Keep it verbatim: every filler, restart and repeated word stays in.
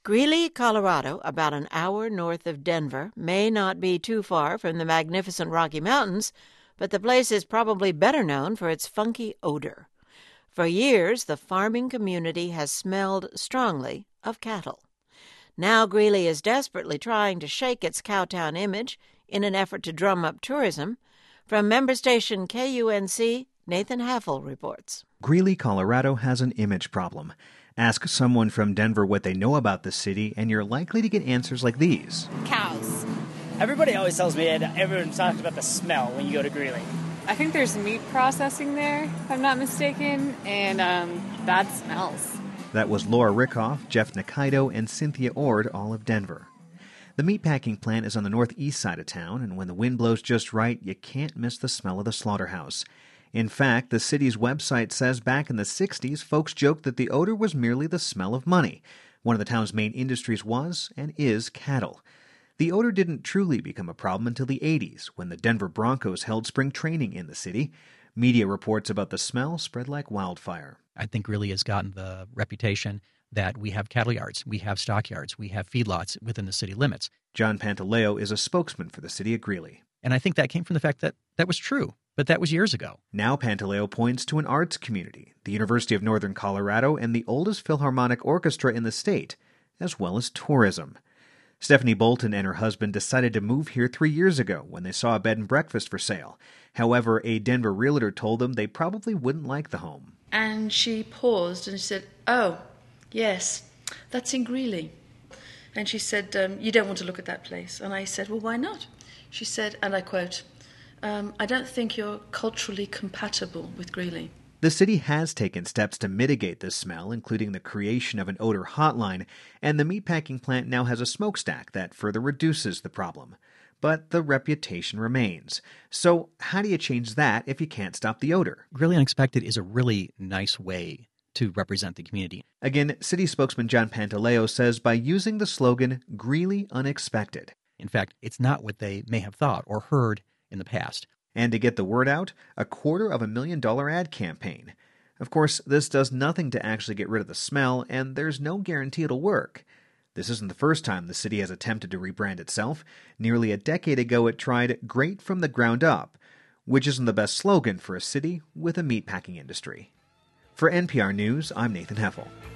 Greeley, Colorado, about an hour north of Denver, may not be too far from the magnificent Rocky Mountains, but the place is probably better known for its funky odor. For years, the farming community has smelled strongly of cattle. Now Greeley is desperately trying to shake its cowtown image in an effort to drum up tourism. From member station K U N C, Nathan Heffel reports. Greeley, Colorado has an image problem. Ask someone from Denver what they know about the city, and you're likely to get answers like these. Cows. Everybody always tells me, and everyone talks about the smell when you go to Greeley. I think there's meat processing there, if I'm not mistaken, and um, bad smells. That was Laura Rickoff, Jeff Nikaido, and Cynthia Ord, all of Denver. The meatpacking plant is on the northeast side of town, and when the wind blows just right, you can't miss the smell of the slaughterhouse. In fact, the city's website says back in the sixties, folks joked that the odor was merely the smell of money. One of the town's main industries was and is cattle. The odor didn't truly become a problem until the eighties, when the Denver Broncos held spring training in the city. Media reports about the smell spread like wildfire. I think Greeley has gotten the reputation that we have cattle yards, we have stockyards, we have feedlots within the city limits. John Pantaleo is a spokesman for the city of Greeley. And I think that came from the fact that that was true, but that was years ago. Now Pantaleo points to an arts community, the University of Northern Colorado, and the oldest Philharmonic Orchestra in the state, as well as tourism. Stephanie Bolton and her husband decided to move here three years ago when they saw a bed and breakfast for sale. However, a Denver realtor told them they probably wouldn't like the home. And she paused and she said, "Oh, yes, that's in Greeley." And she said, um, "You don't want to look at that place." And I said, "Well, why not?" She said, and I quote, um, "I don't think you're culturally compatible with Greeley." The city has taken steps to mitigate this smell, including the creation of an odor hotline, and the meatpacking plant now has a smokestack that further reduces the problem. But the reputation remains. So how do you change that if you can't stop the odor? Greeley Unexpected is a really nice way to represent the community. Again, city spokesman John Pantaleo says by using the slogan, Greeley Unexpected. In fact, it's not what they may have thought or heard in the past. And to get the word out, a quarter of a million dollar ad campaign. Of course, this does nothing to actually get rid of the smell, and there's no guarantee it'll work. This isn't the first time the city has attempted to rebrand itself. Nearly a decade ago, it tried Great from the Ground Up, which isn't the best slogan for a city with a meatpacking industry. For N P R News, I'm Nathan Heffel.